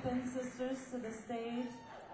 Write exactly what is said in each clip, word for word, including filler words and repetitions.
Pippin sisters to the stage.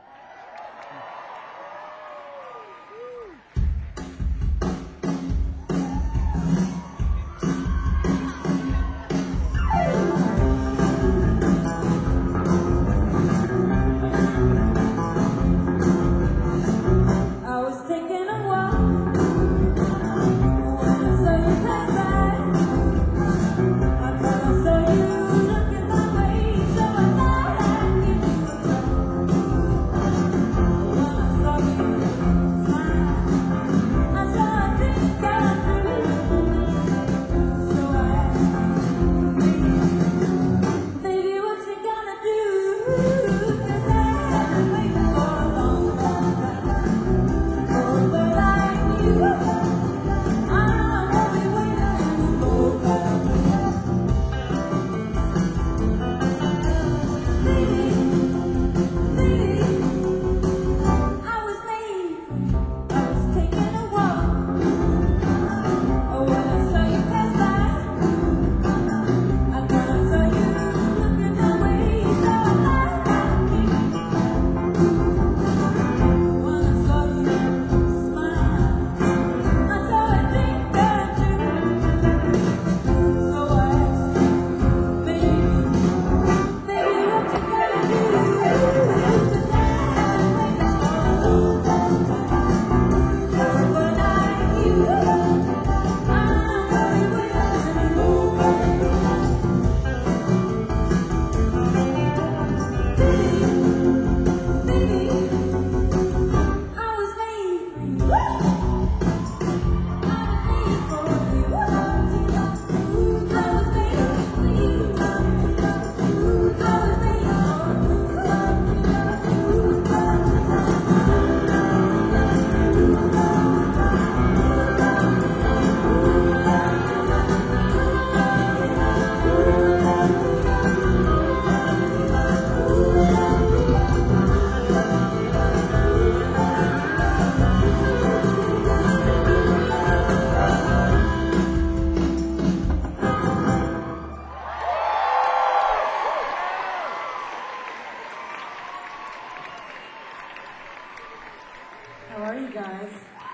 How are you guys?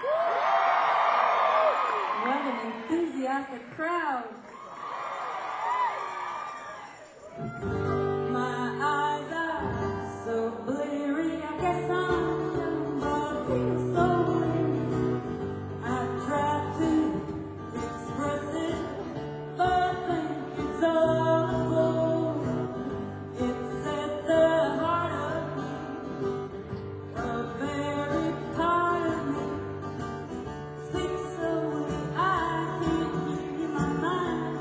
What an enthusiastic crowd. My eyes are so bleary, I guess I'm young, but I feel so weary. I try to express it, but I think it's all a blow. It's at the heart of me, a very part of me. Speak slowly, I can't hear my mind.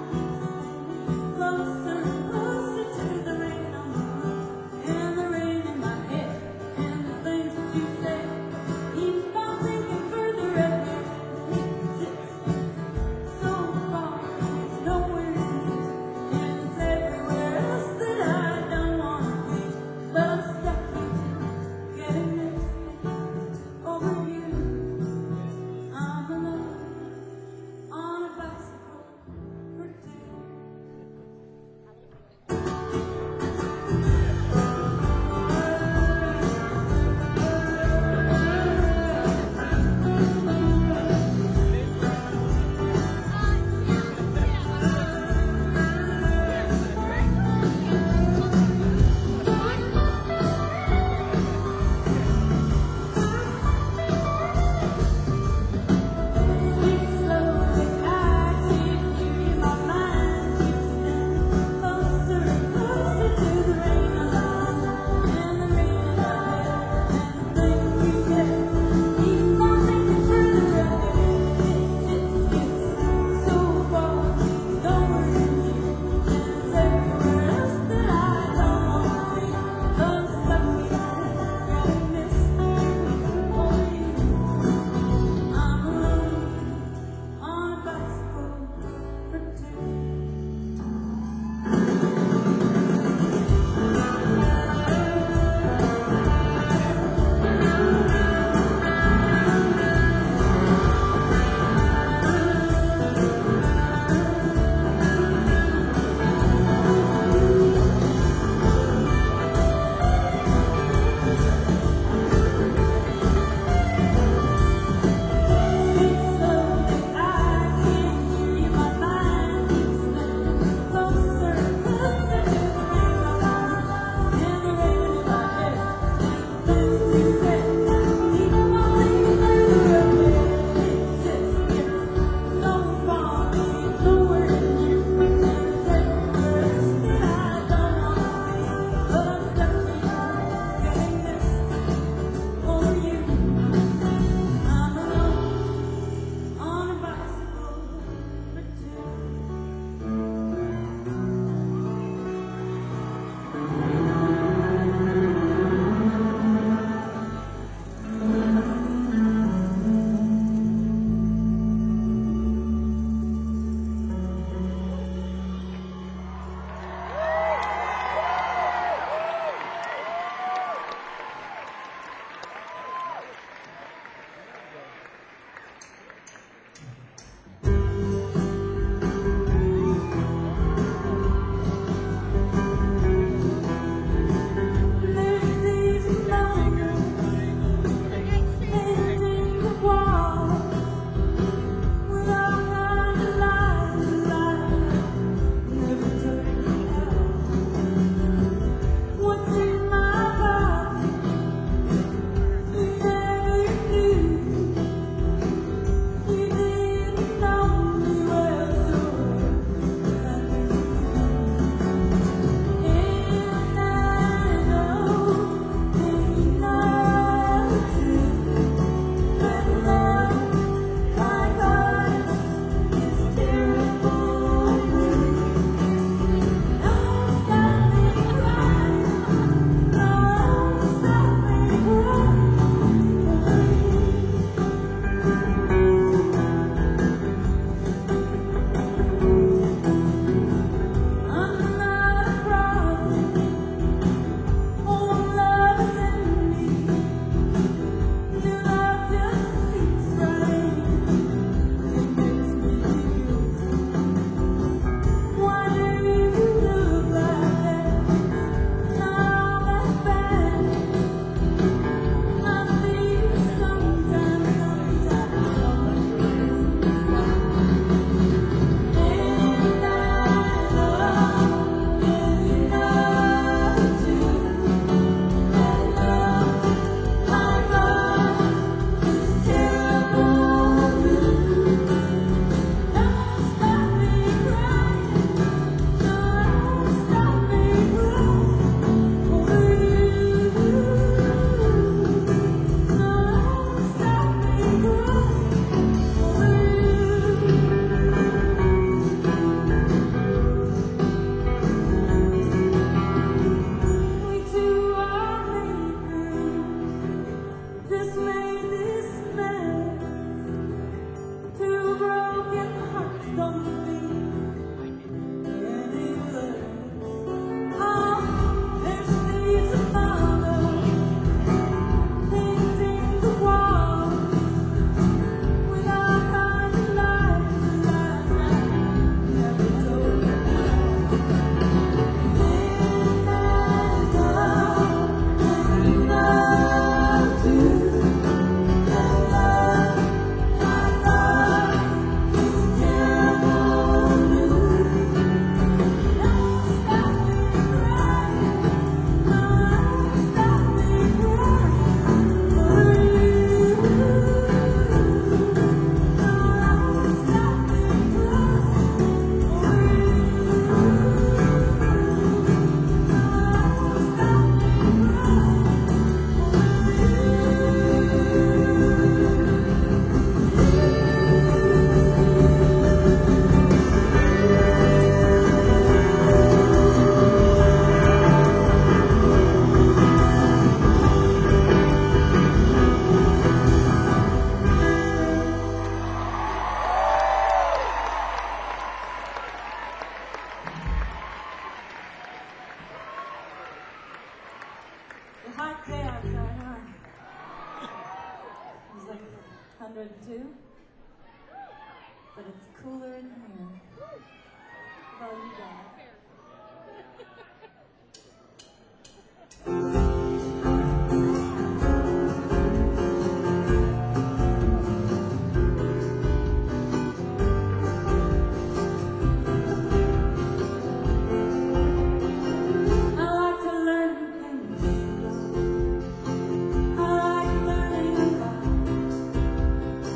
hundred two, but it's cooler in here. What about you guys?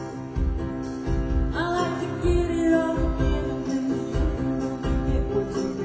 What you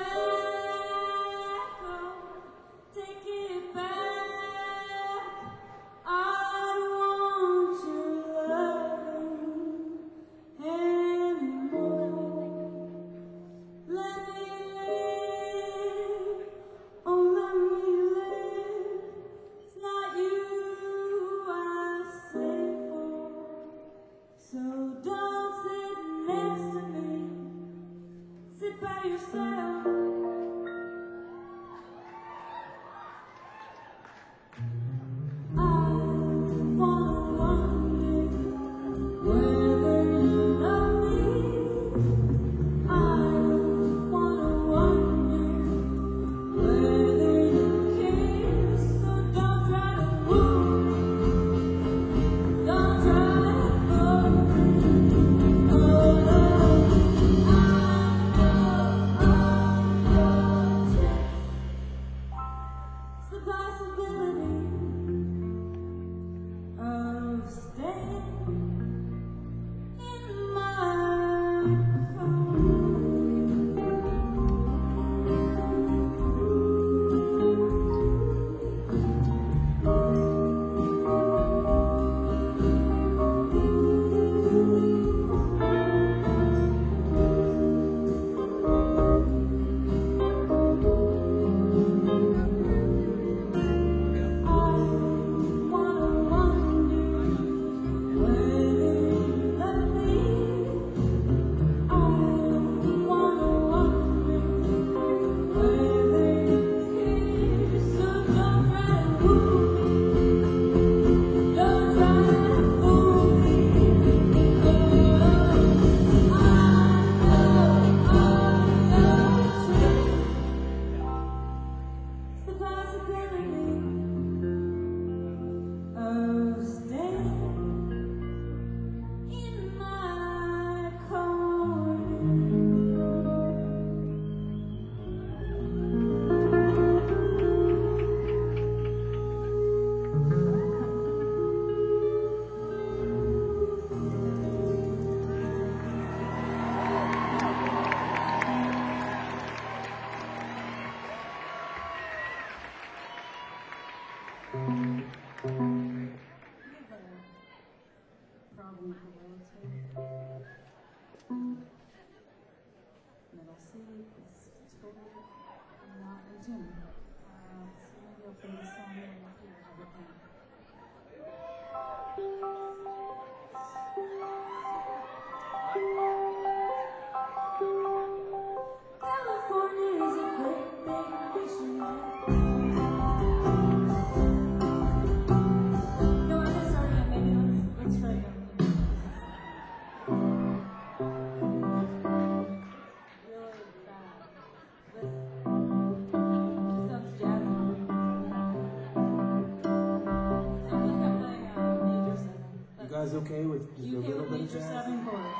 Guys okay with just You a hit little with bit of major jazz? seven chords.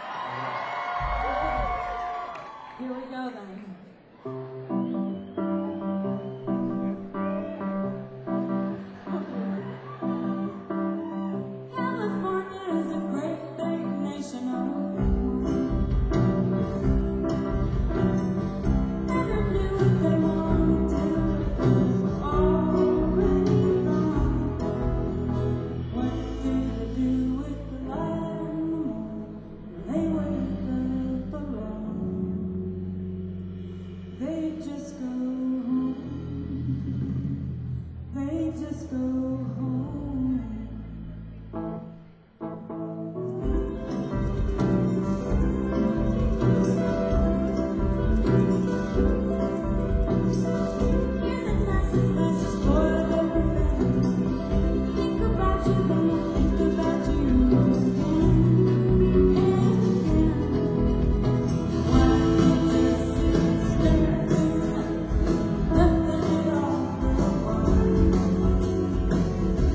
Here we go then. California is a great big nation of never knew what they wanted to already gone. What did they do with the light and the moon when they wake up alone? They just go home. They just go home. You're the nicest, nicest boy I've ever met. Think about you when I think about you again and again. Why don't you just sit and stare at me? Nothing at all.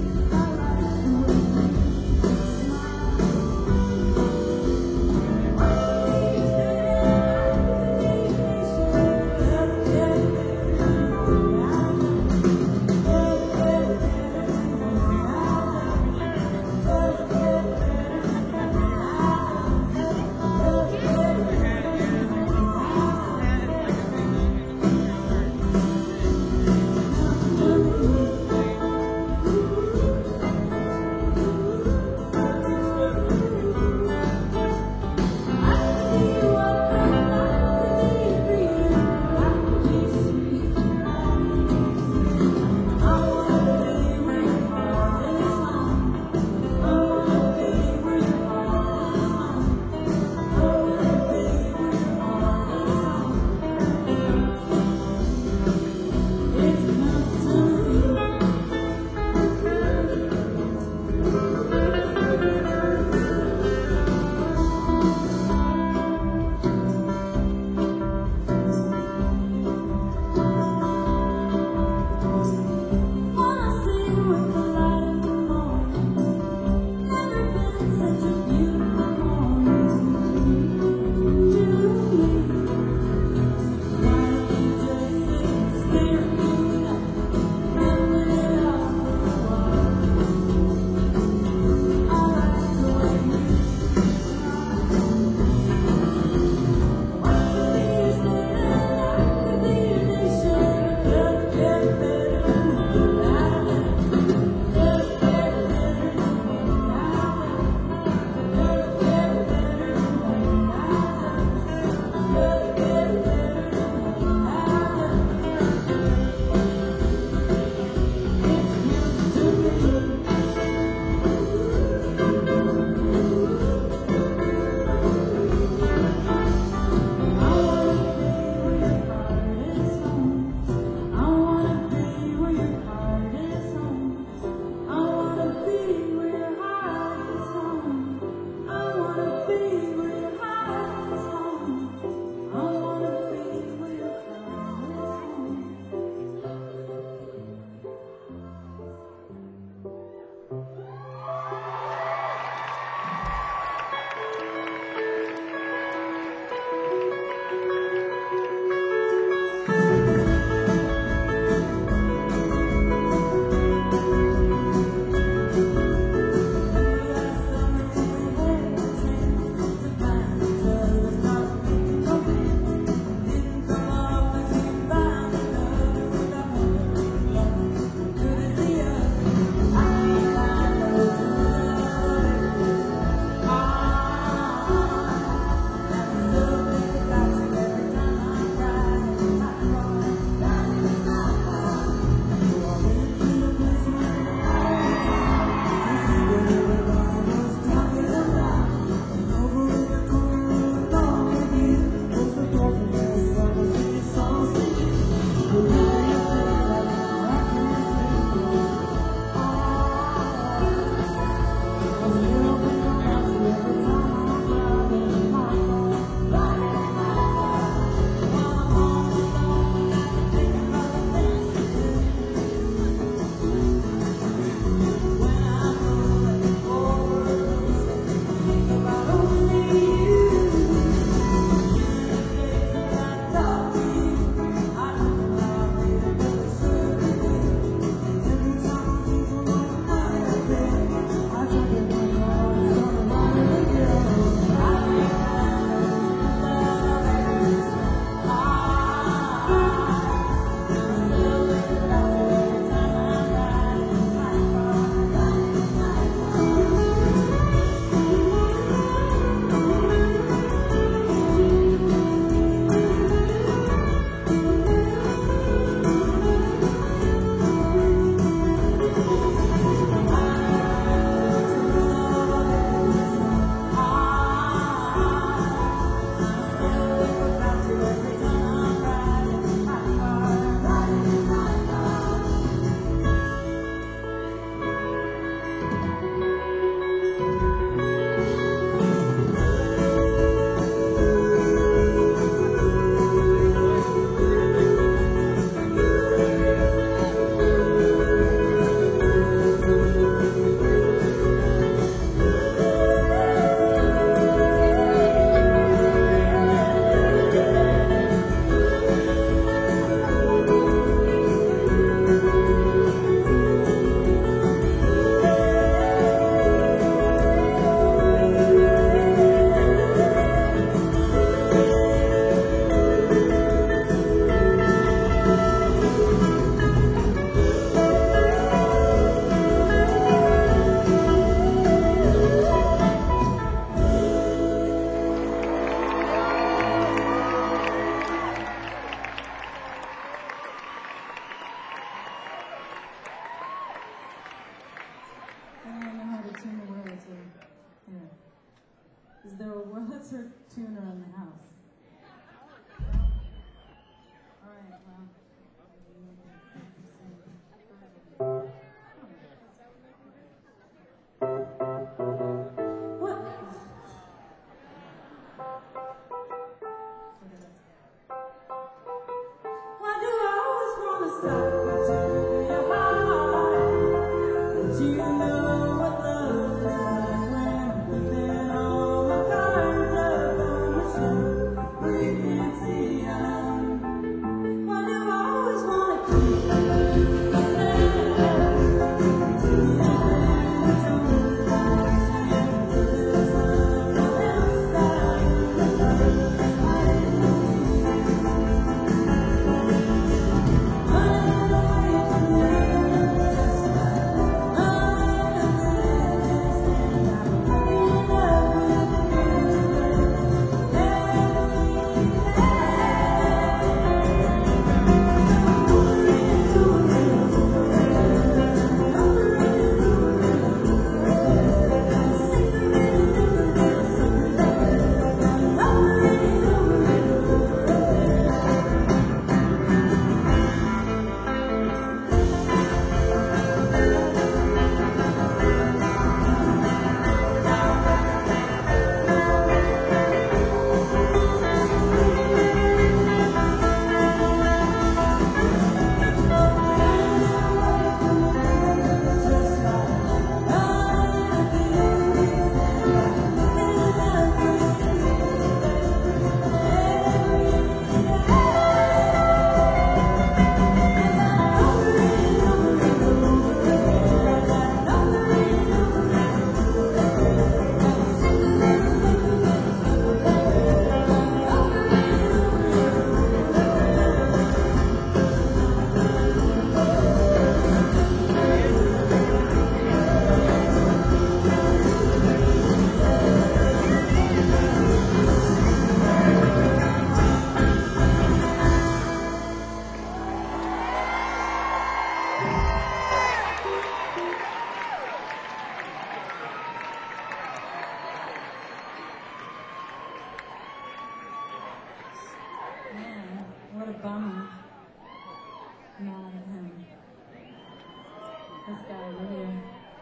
This guy over here.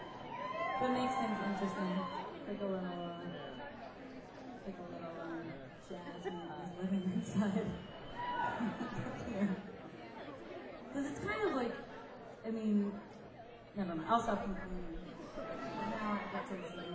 What makes things interesting? It's like a little, uh, it's like a little um, jazz man is living inside. Because it's kind of like, I mean, never mind. I'll stop complaining. Now I get to listen.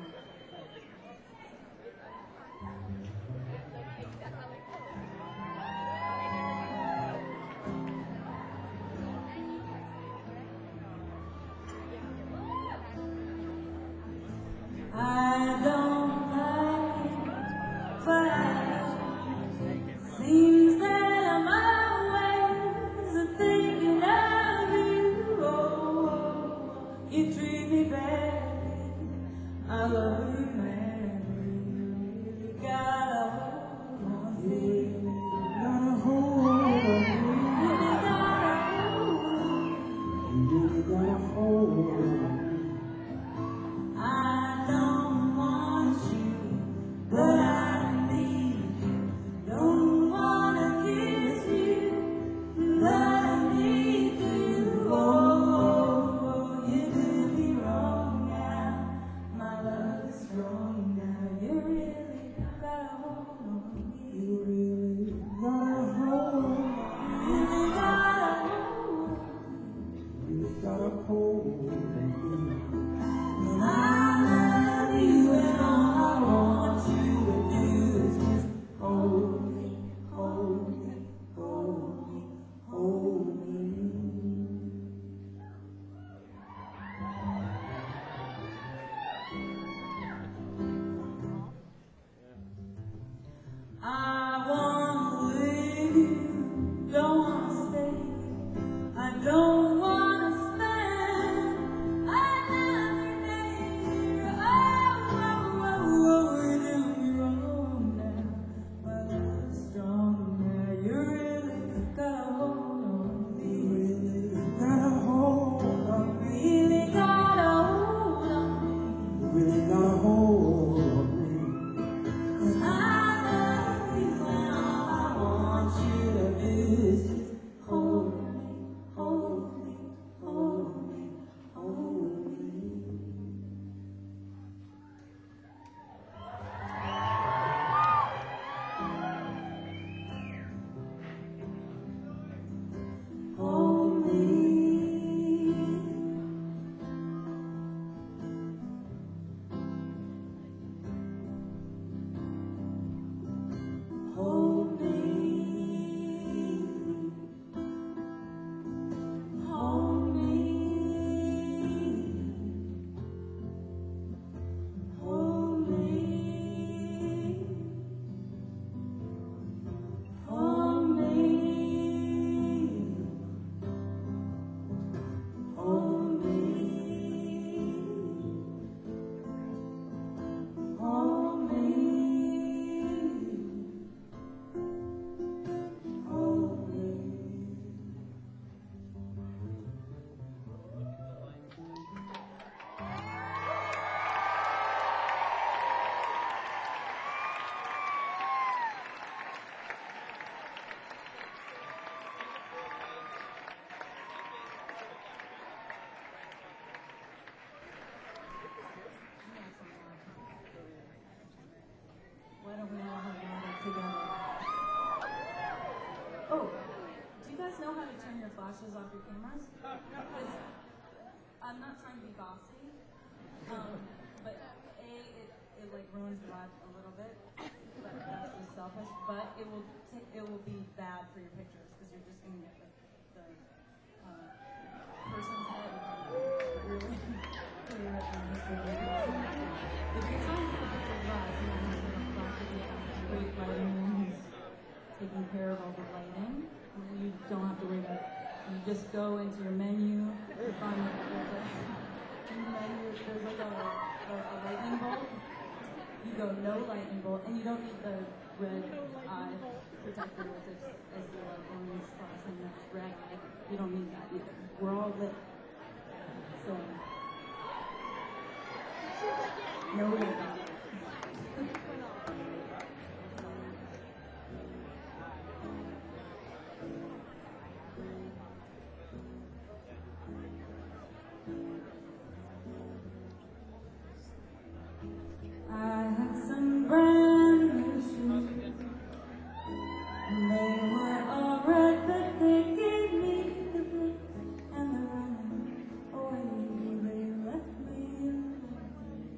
I don't like it, but it seems that I'm always thinking of you. Oh, you treat me bad. I love guys know how to turn your flashes off your cameras? 'Cause I'm not trying to be bossy, um, but A, it, it like ruins the vibe a little bit, but that's just selfish, but it will t- it will be bad for your pictures, because you're just going to get like the uh, person's head really clear and mystery. If you're trying to take pictures of us, you don't have to look back at the great lighting who's taking care of all the lighting. You don't have to worry about it. You just go into your menu, you find like there's a menu, there's like a, a, a lightning bolt. You go no lightning bolt, and you don't need the red eye protector with this as the orange flashing that's red eye. You don't need that either. We're all lit. So, no lightning. I had some brand new shoes. They were all red, but they gave me the blues. And they're running away, they left me alone.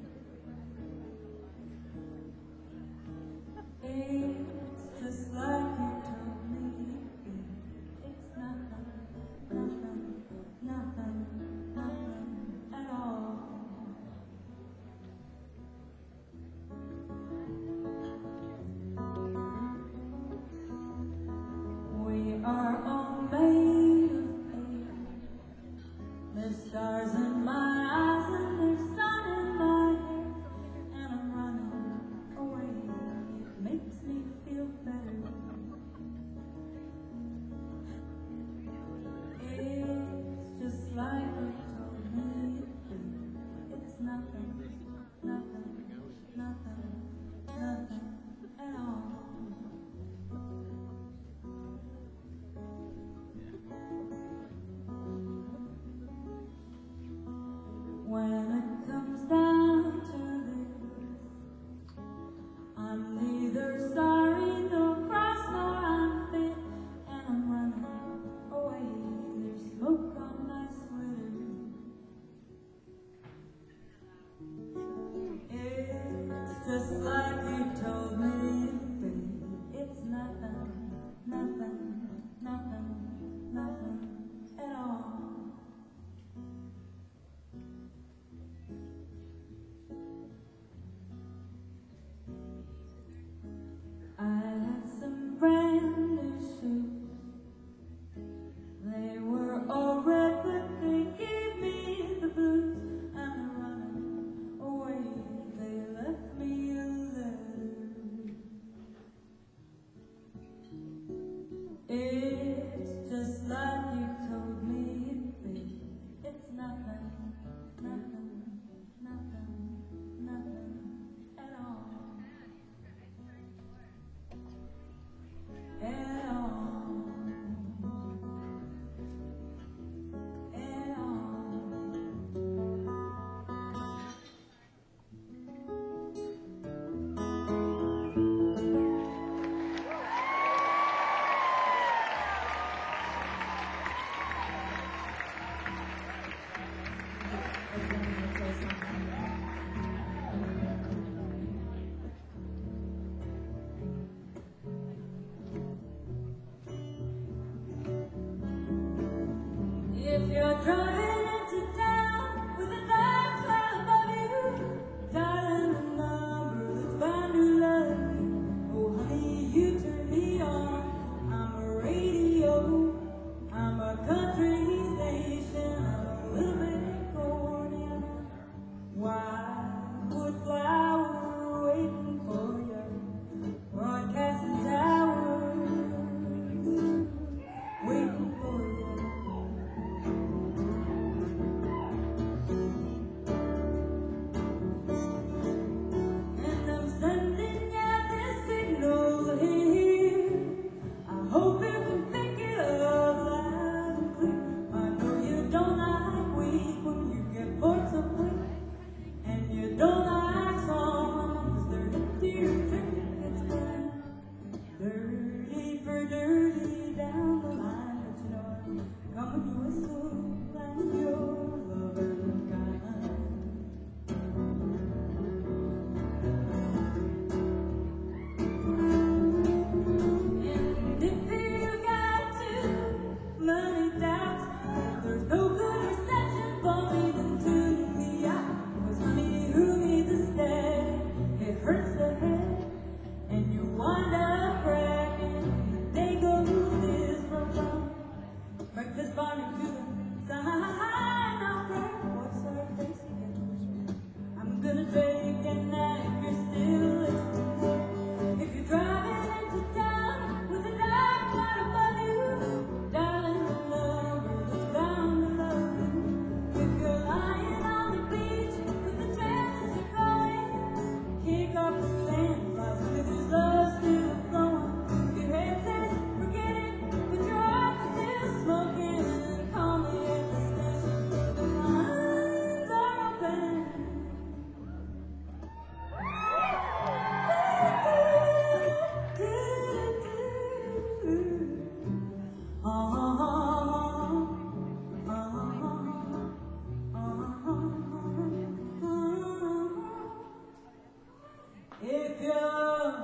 It's just like you told me. It's nothing, nothing, nothing, nothing at all. We are all made of air. There's stars in my eyes and there's sun in my hair. And I'm running away, it makes me feel better. It's just like you told me it do. It's nothing, nothing, nothing, nothing at all. When it comes down to this, I'm neither sorry nor cross nor unfit, and I'm running away. There's smoke on my sweater. It's just like you told me, babe. It's nothing, nothing, nothing, nothing at all. I had some brand new shoes. They were all red, but they gave me the blues. And I'm running away, they left me alone. It's just like you told me, babe. It's nothing, nothing, nothing, nothing at all. At all. At all. If you're driving into town with a dark cloud above you, dialing the number that's bound to love you. Oh honey, you turn me on. I'm a radio, I'm a country station, I'm a little bit corny. Wildwood flower waiting for you, broadcasting towers waiting for you. If you're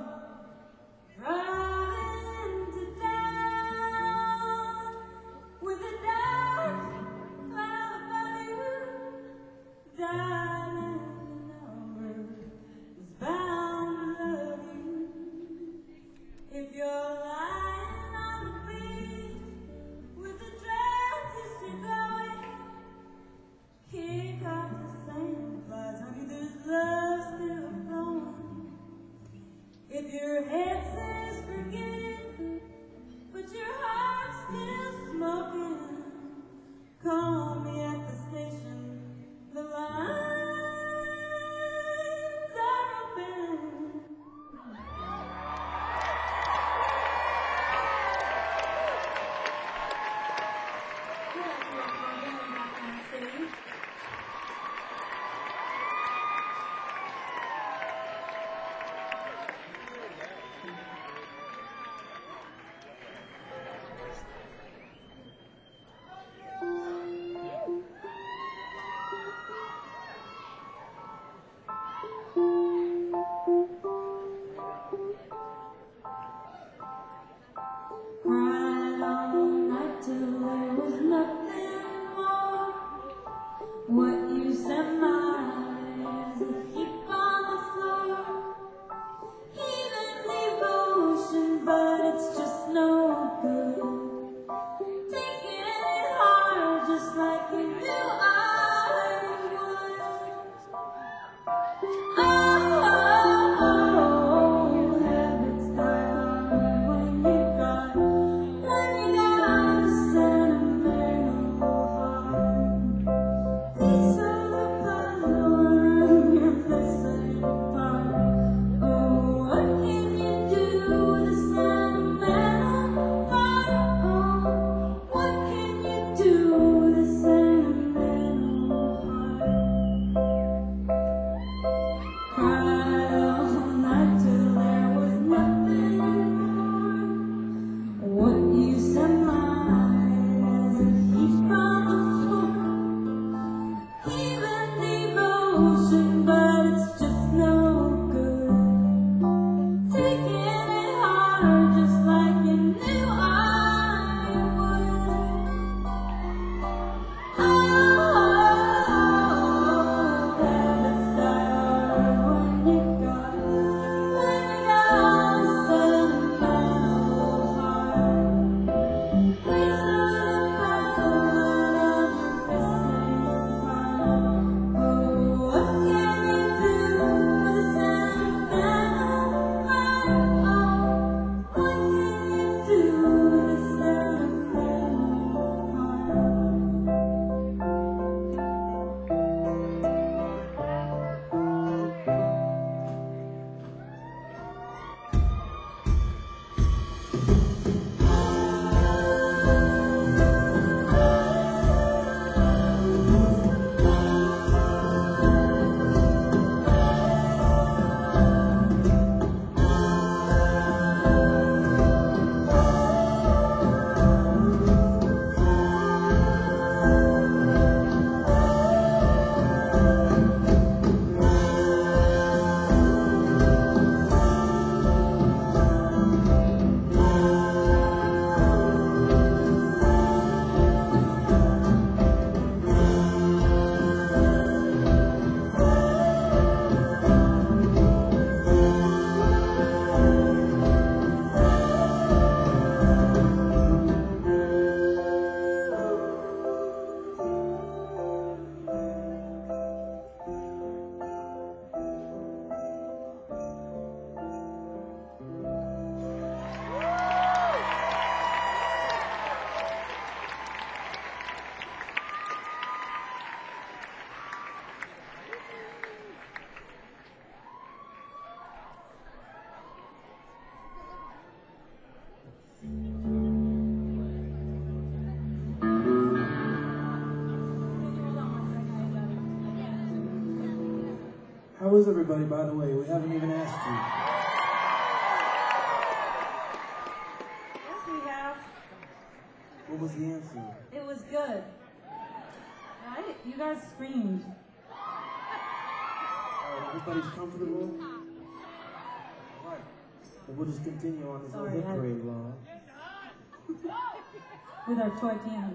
trying to down with a dark cloud above you, darling, the number is bound to love you. If you're lying on the beach with the dresses you're going, kick off the sandflies, honey, there's love still flowing. If your head says forget, but your heart's still smoking, call me at the station, the lines are open. Cried all night till there was nothing more. What use am I as a heap on the floor? Even devotion, but it's just no good. Taking it hard just like you knew I would. Oh, oh, oh, habits die hard when you got when you got a sentimental heart. Piece of the puzzle and you're missing part. Oh, what can you do with a sentimental heart? Oh, what can you do with a sentimental heart? Cried all night till there was nothing more. What use am I as a heap on the floor? Even devotion, but it's just no good. Taking it hard just like you knew I would. Oh, habits die hard when you got when you got a sentimental heart. Piece of the puzzle and you're missing part. Oh, what can you do with a sentimental heart? Oh, what can you do with a sentimental How is everybody, by the way? We haven't even asked you. Yes, we have. What was the answer? It was good. Right? You guys screamed. Alright, everybody's comfortable? Alright. Then we'll just continue on this little Sorry, hip I- parade along. With our toy piano.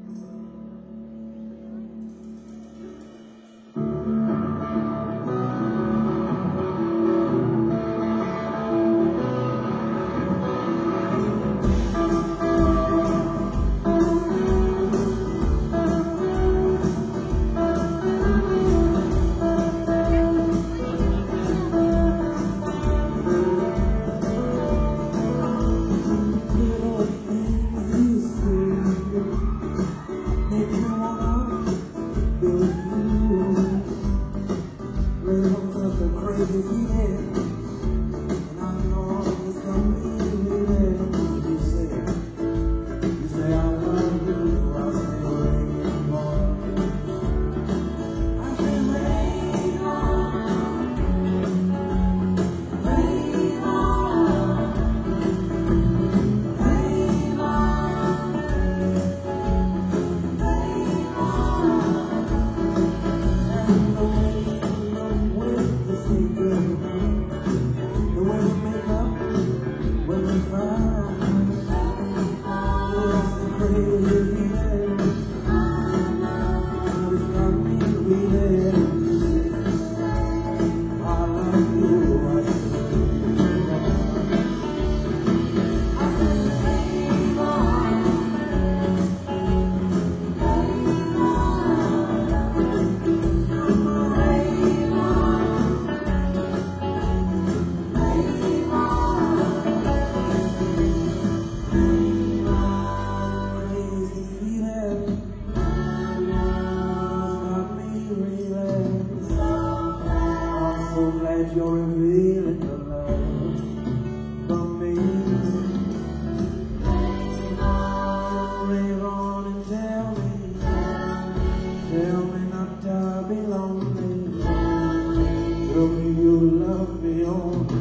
You're revealing your love from me. Rave on and tell me, tell me not to be lonely. Tell me you love me only.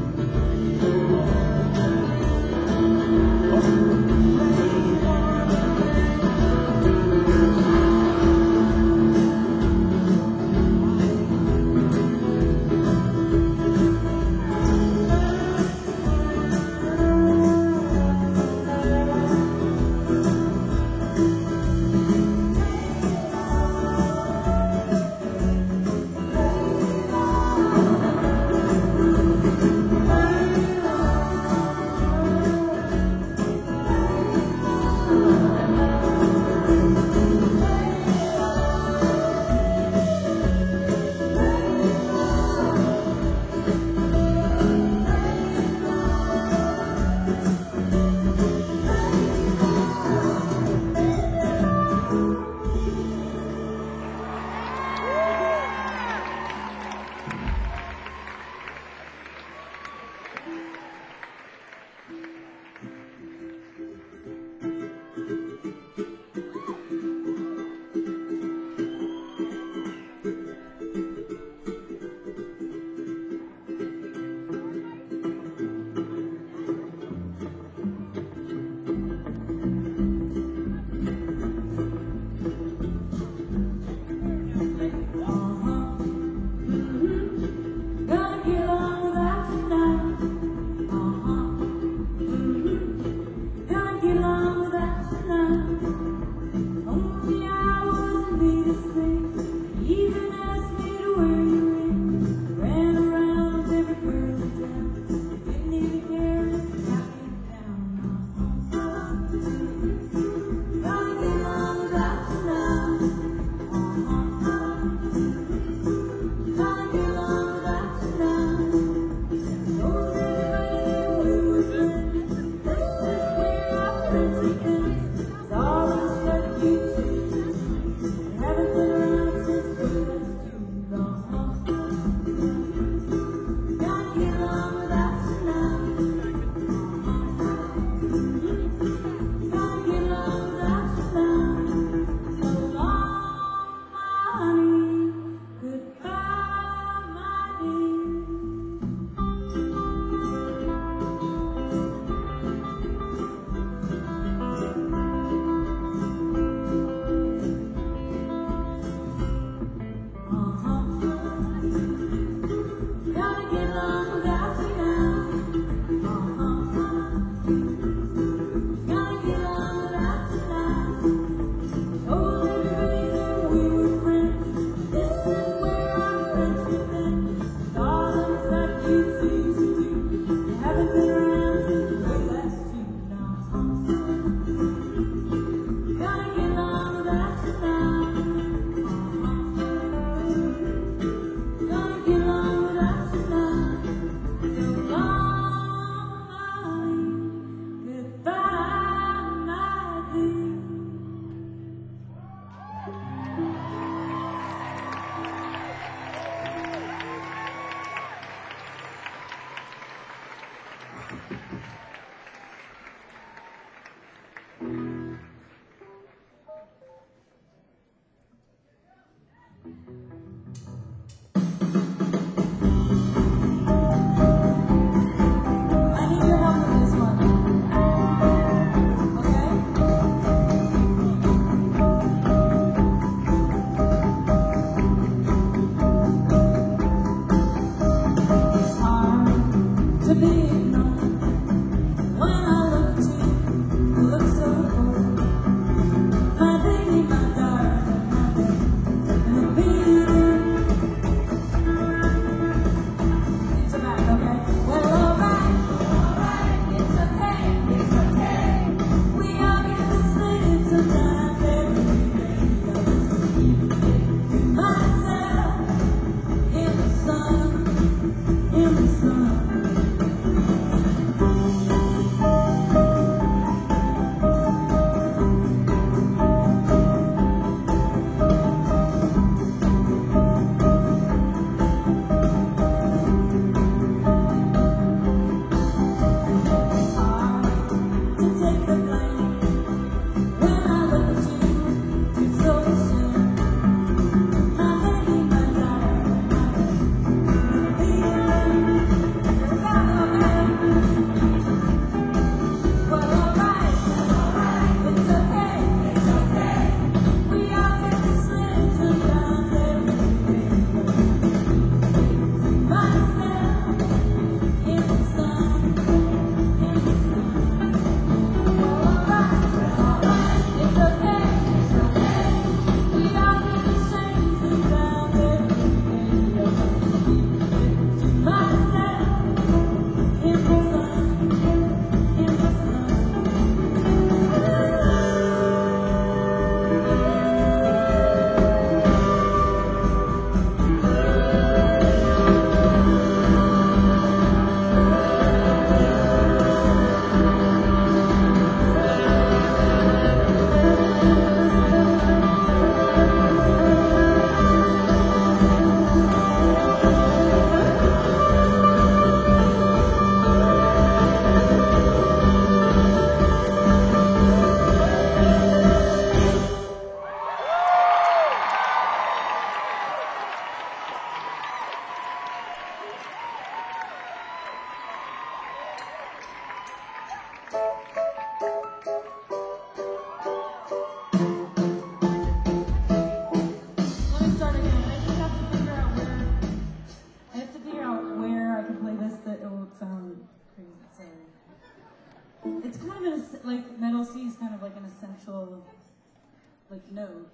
like note.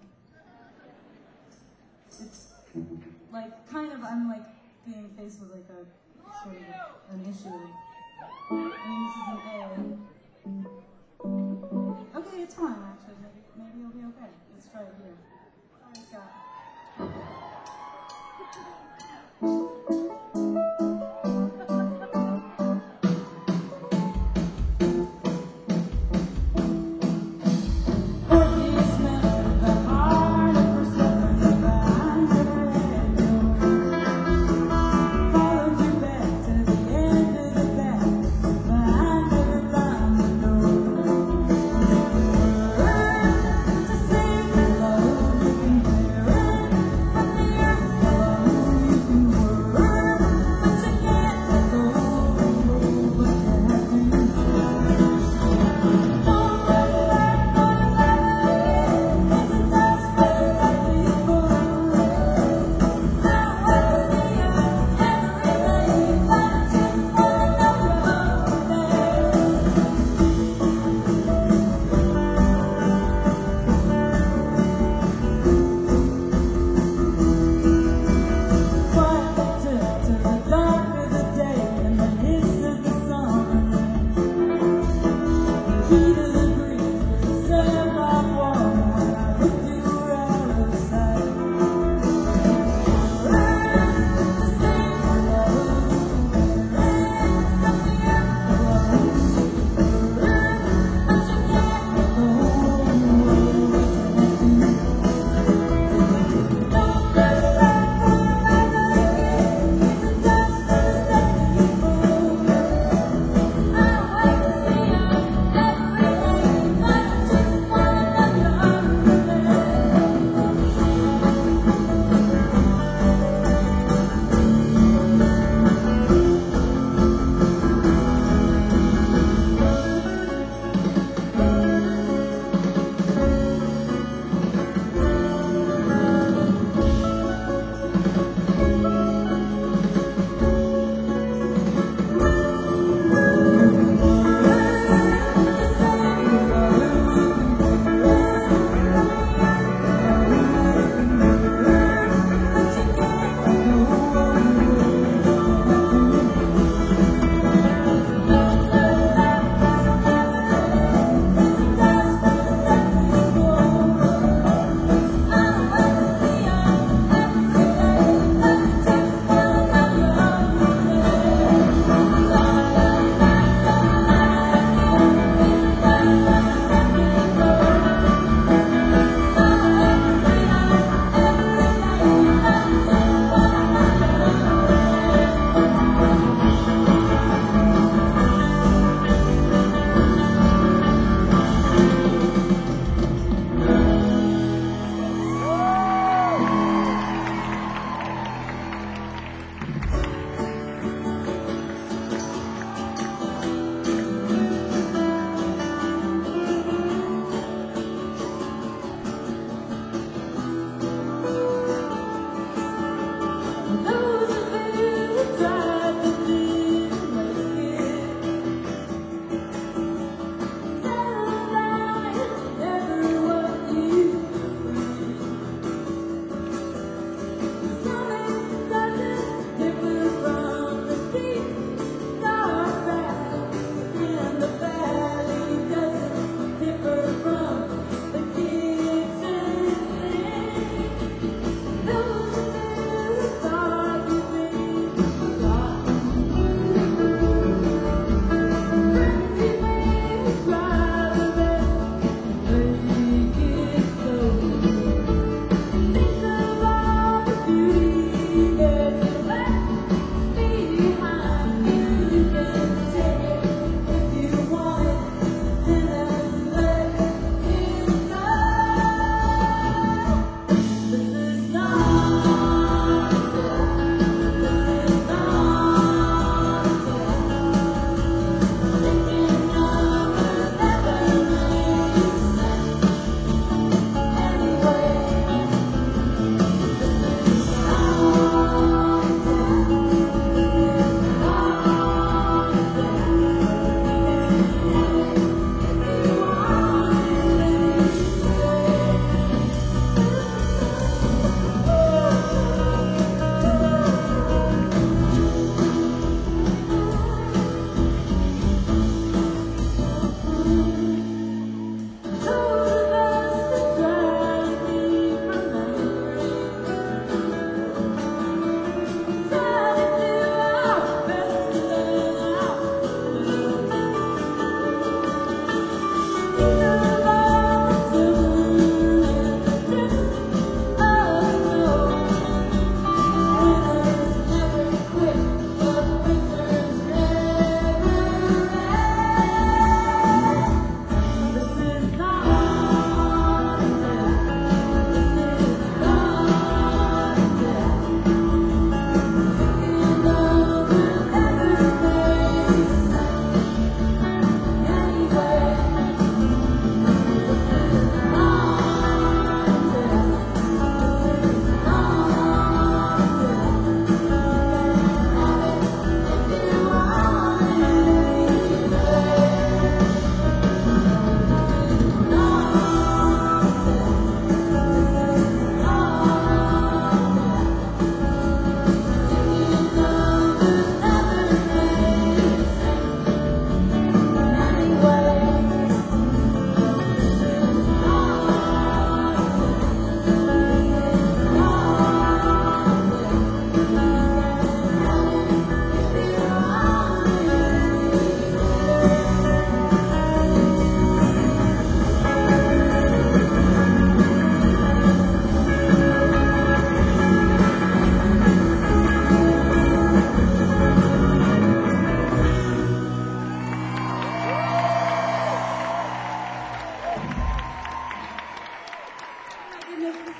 It's like kind of I'm like being faced with like a sort of a, an issue. I mean, this is an A. Okay, it's fine actually. Maybe maybe it'll be okay. Let's try it here. Oh, Scott. Love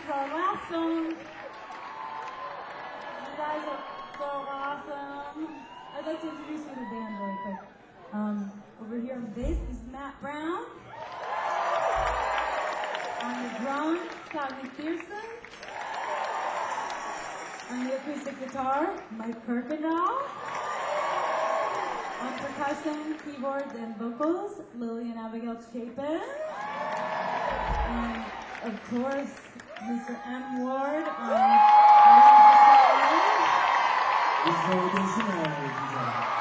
for our last song. You guys are so awesome. I'd like to introduce you to the band really quick. Um, over here on the bass is Matt Brown. On the drums, Scott McPherson. On the acoustic guitar, Mike Kirkendall. On percussion, keyboards, and vocals, Lillian Abigail Chapin. And of course, Mister M. Ward on This is what we're doing tonight, ladies and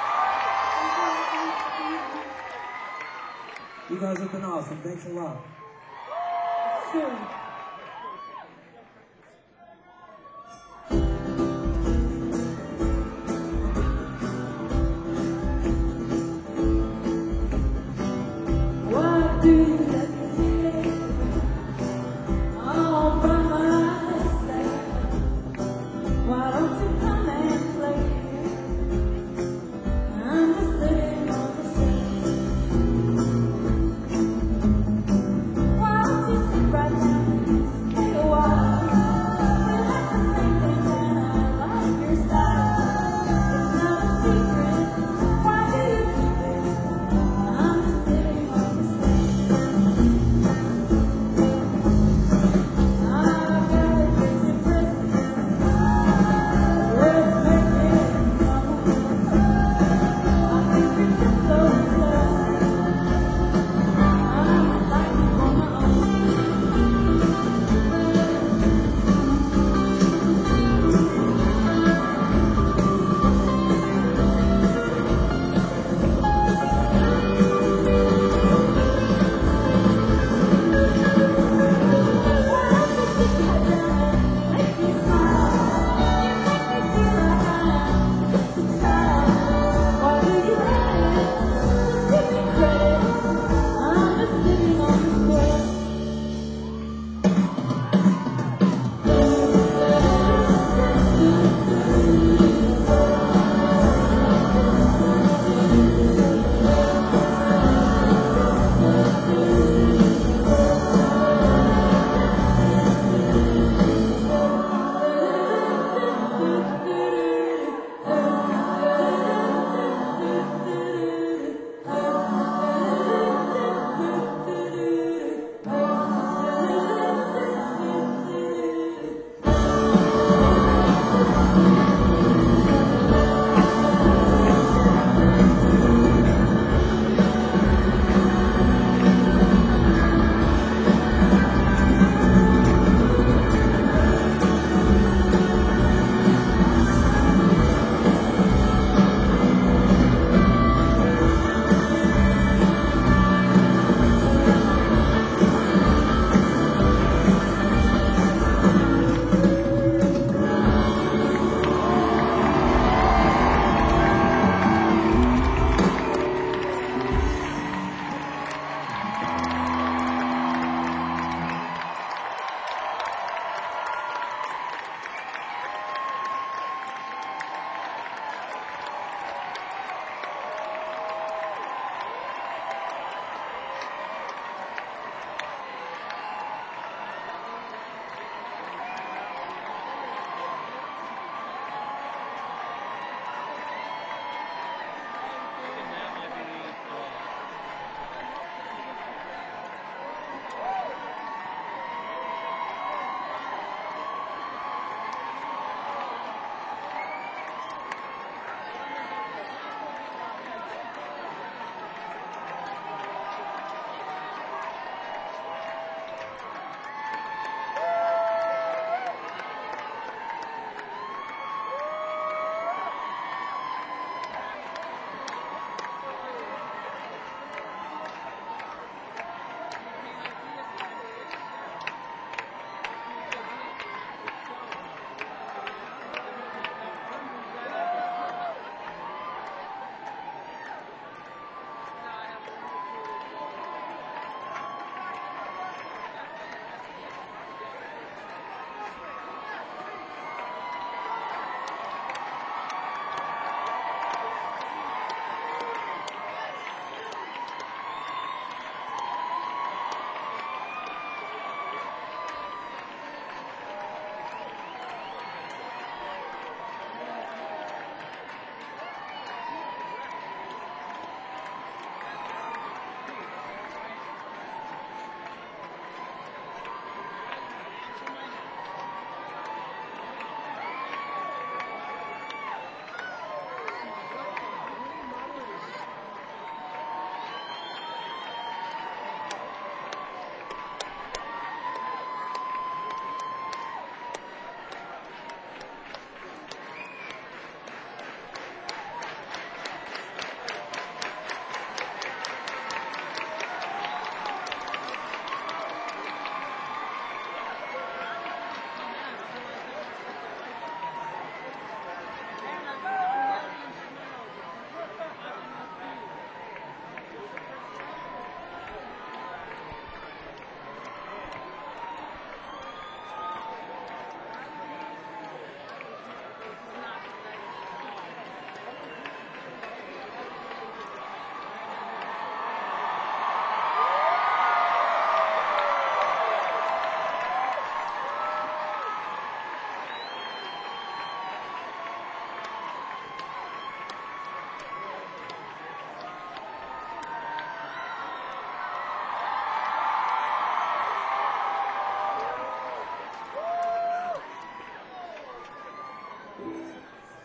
gentlemen. You guys have been awesome. Thanks a lot. Sure. What do you let me say? All by myself. Why don't you come and play? I'm just sitting on the shelf. Why don't you sit right down?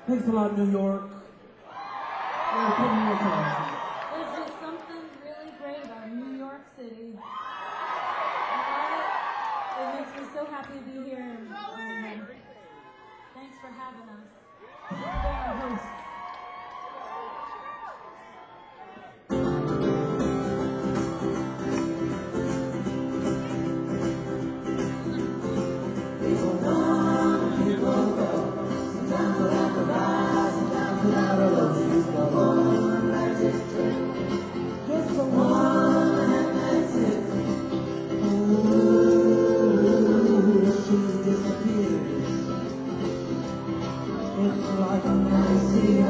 Thanks a lot, New York. Yeah, put me in song. There's just something really great about New York City. I love it. It makes me so happy to be here. Um, thanks for having us. Thanks for being our hosts. People come, people go. Sometimes we'll have to rise, sometimes we'll have to lose. Just the one magic trick. Just the one, and that's it. Ooh, she disappears. It's like a never see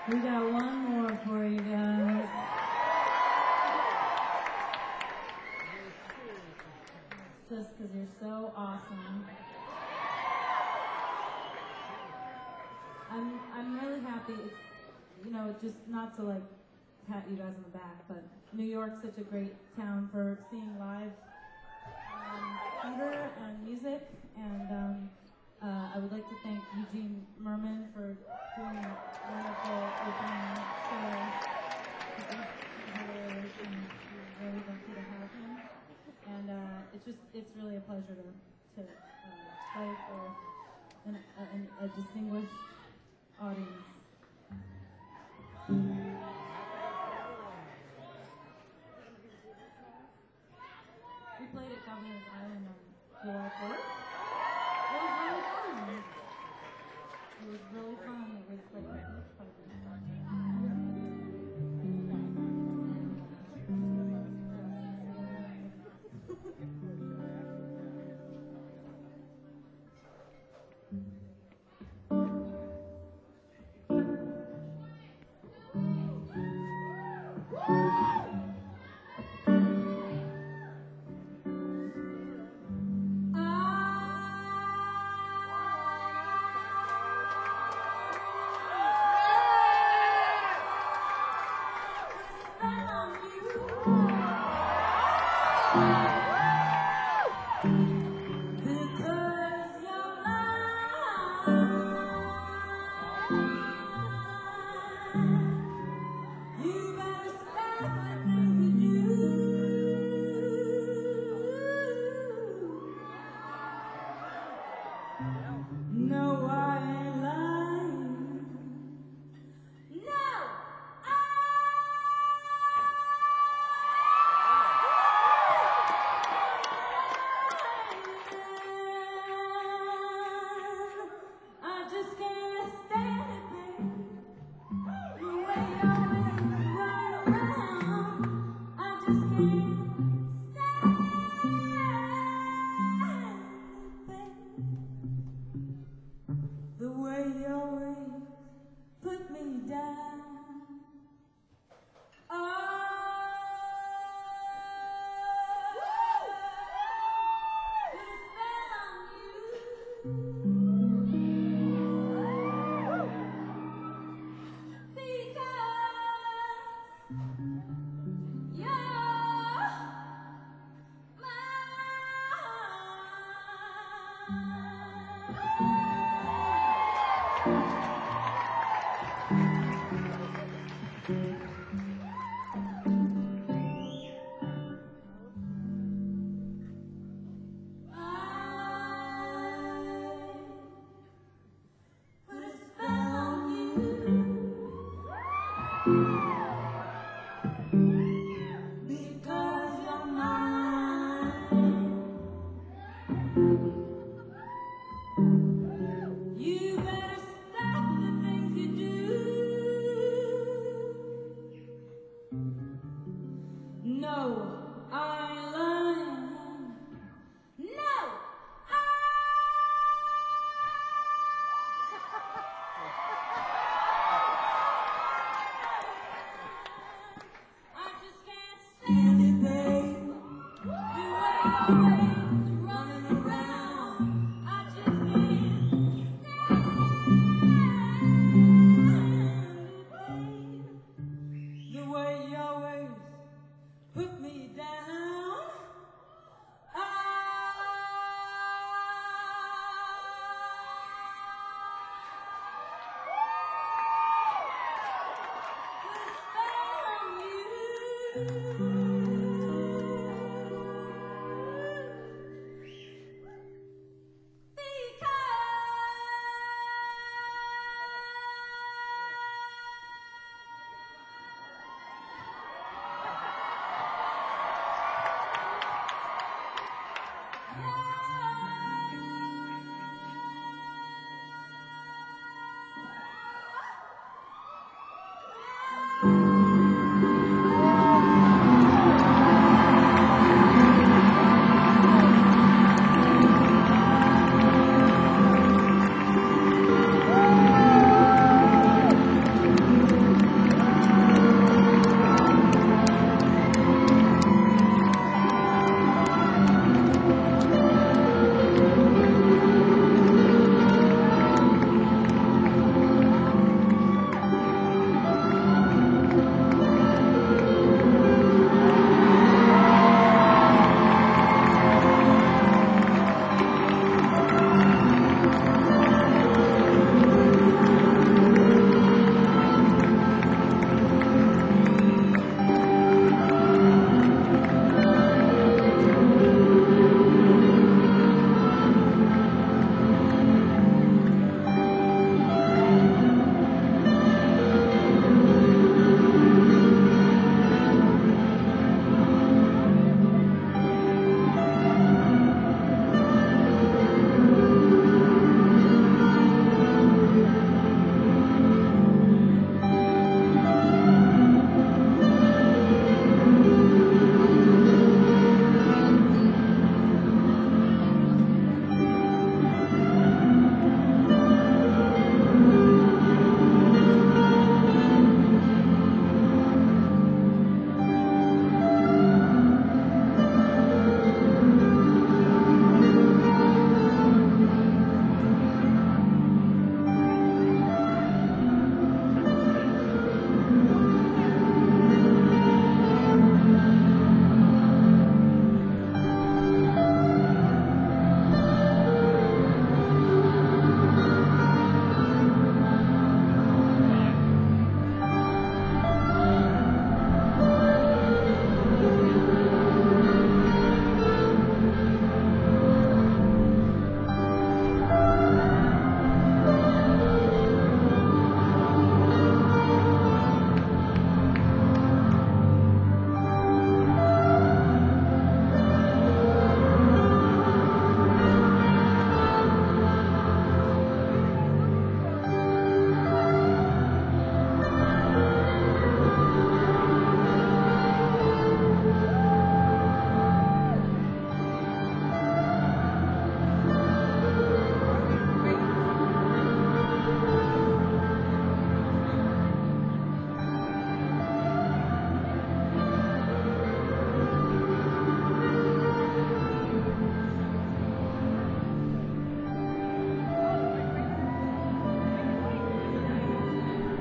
We got one more for you guys. Just because you're so awesome. I'm I'm really happy. It's, you know, just not to like pat you guys on the back, but New York's such a great town for seeing live um, theater and music, and um, uh, I would like to thank Eugene Merman for doing that wonderful opening show. He's hilarious, and we're really lucky to have him. And uh, it's just, it's really a pleasure to, to uh, play for an, a, a distinguished audience. We played at Governor's Island on July fourth. It was really fun. It was really fun. It was like a beach party. No, I ain't lying. No, I, I just can't stand it, baby. The way you're running around, I just can't stand it, baby. The way you always put me down. Oh, put a spell on you. Because you're you better stop the things you do. No, I ain't lying. No, I, I just can't stand it, babe. The way you're always running around, I just can't the way you always put me down. I put a spell on you.